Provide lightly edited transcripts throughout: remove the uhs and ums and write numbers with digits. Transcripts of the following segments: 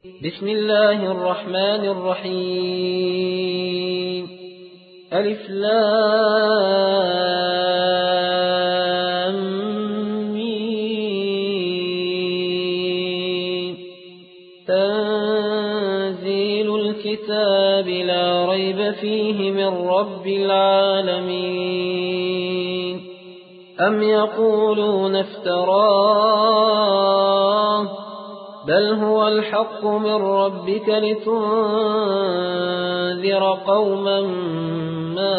بسم الله الرحمن الرحيم ألف لام ميم تنزيل الكتاب لا ريب فيه من رب العالمين أم يقولون افتراه بل هو الحق من ربك لتنذر قوما ما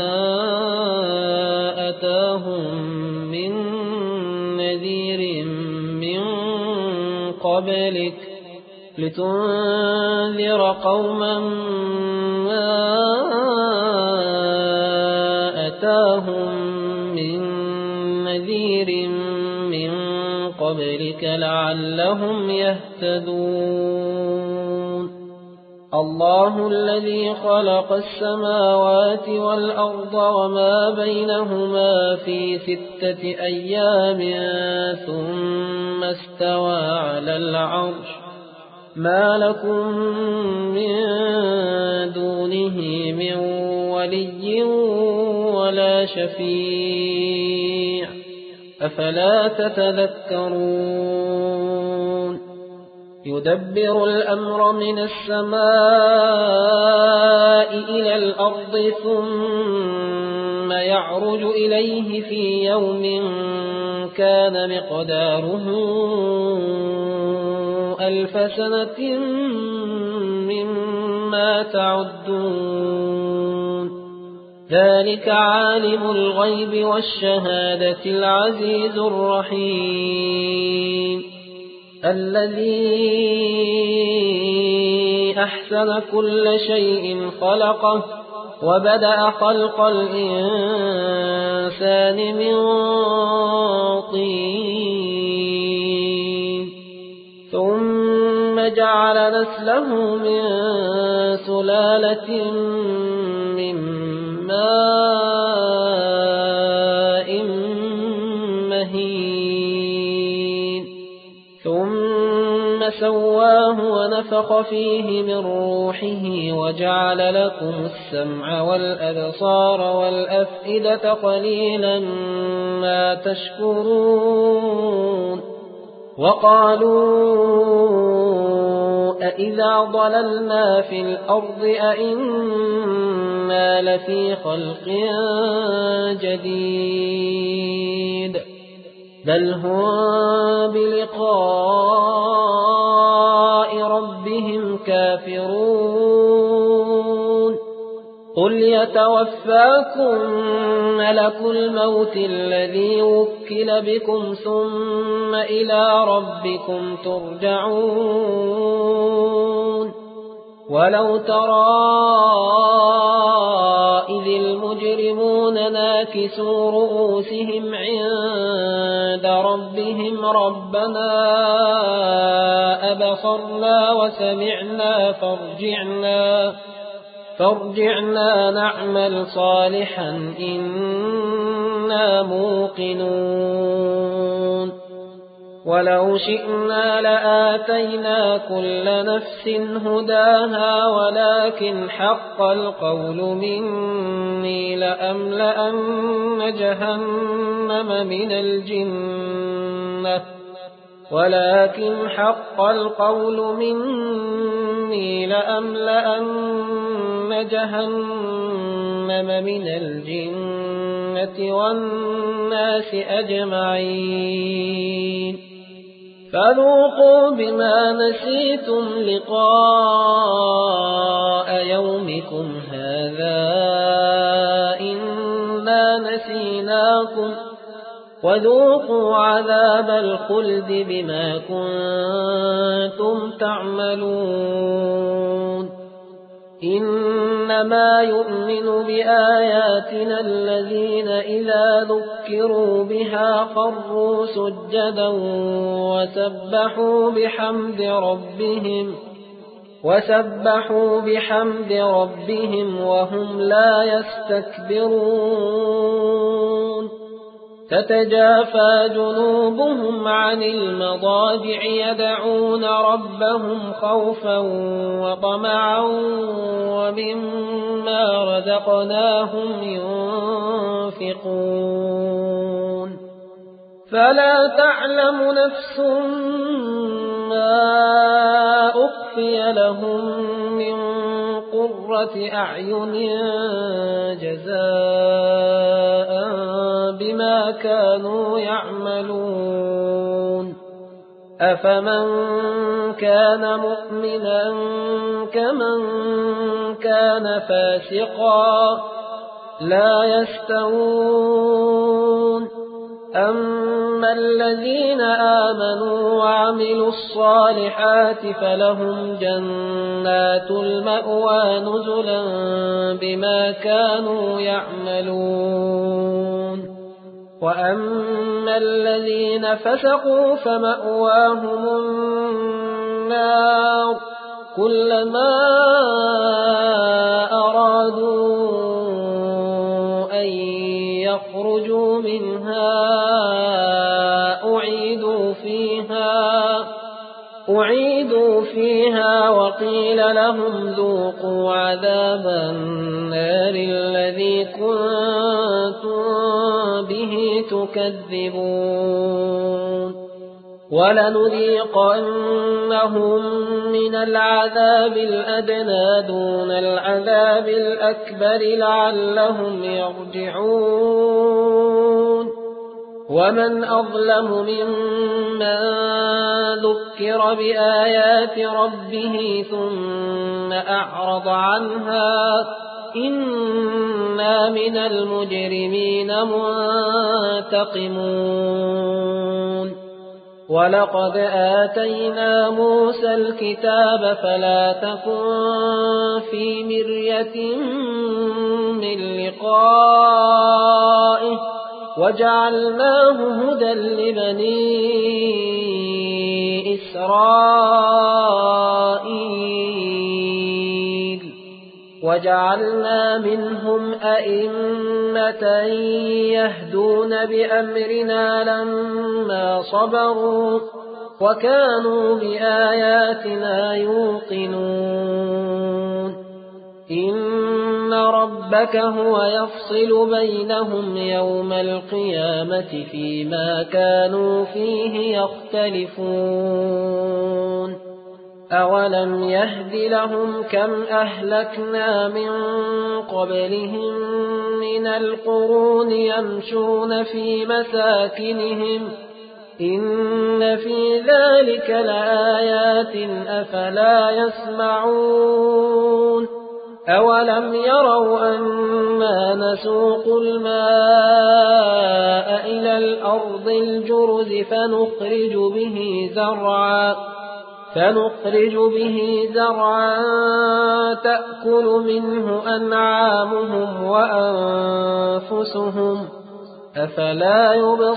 أتاهم من نذير من قبلك لعلهم يهتدون الله الذي خلق السماوات والأرض وما بينهما في 6 أيام ثم استوى على العرش ما لكم من دونه من ولي ولا شفيع أفلا تتذكرون يدبر الأمر من السماء إلى الأرض ثم يعرج إليه في يوم كان مقداره 1000 سنة مما تعدون ذلك عالم الغيب والشهادة العزيز الرحيم الذي أحسن كل شيء خلقه وبدأ خلق الإنسان من طين ثم جعل نسله من سلالة من ماء مهين ثم سواه ونفخ فيه من روحه وجعل لكم السمع والأبصار والأفئدة قليلا ما تشكرون وقالوا أإذا ضللنا في الأرض أإنا لفي خلق جديد بل هم بلقاء ربهم كافرون قل يتوفاكم ملك الموت الذي وكل بكم ثم إلى ربكم ترجعون ولو ترى إذ المجرمون ناكسوا رؤوسهم عند ربهم ربنا أبصرنا وسمعنا فارجعنا نعمل صالحا إنا موقنون ولو شئنا لآتينا كل نفس هداها ولكن حق القول مني لأملأن جهنم من الجنة والناس أجمعين فذوقوا بما نسيتم لقاء يومكم هذا إنا نسيناكم وذوقوا عذاب الخلد بما كنتم تعملون إنما يؤمن بآياتنا الذين إذا ذكروا بها خروا سجدا وسبحوا بحمد ربهم وهم لا يستكبرون تتجافى جنوبهم عن المضاجع يدعون ربهم خوفا وطمعا ومما رزقناهم ينفقون فلا تعلم نفس ما أخفي لهم من قرة أعين جزاء بما كانوا يعملون أفمن كان مؤمنا كمن كان فاسقا لا يستوون أما الذين آمنوا وعملوا الصالحات فلهم جنات المأوى نزلا بما كانوا يعملون وأما الذين فسقوا فمأواهم النار كلما أرادوا أن يخرجوا منها أعيدوا فيها وقيل لهم ذوقوا عذاب النار الذي كنتم به تكذبون ولنذيقنهم من العذاب الأدنى دون العذاب الأكبر لعلهم يرجعون ومن أظلم ممن ذكر بآيات ربه ثم أعرض عنها إنا من المجرمين منتقمون ولقد آتينا موسى الكتاب فلا تكن في مرية من لقائه وجعلناه هدى لبني إسرائيل وجعلنا منهم أئمة يهدون بأمرنا لما صبروا وكانوا بآياتنا يوقنون إن ربك هو يفصل بينهم يوم القيامة فيما كانوا فيه يختلفون أولم يهد لهم كم أهلكنا من قبلهم من القرون يمشون في مساكنهم إن في ذلك لآيات أفلا يسمعون أولم يروا أنا نسوق الماء إلى الأرض الجرز فنخرج به زرعا تأكل منه أنعامهم وأنفسهم أفلا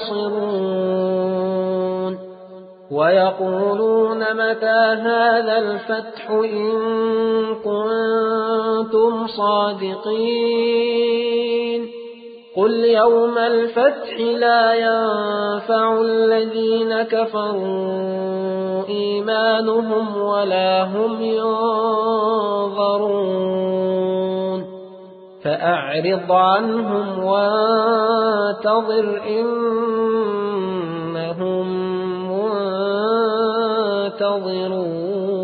يبصرون ويقولون متى هذا الفتح إن كنتم صادقين قل يوم الفتح لا ينفع الذين كفروا إيمانهم ولا هم ينظرون فأعرض عنهم وانتظر إنهم منتظرون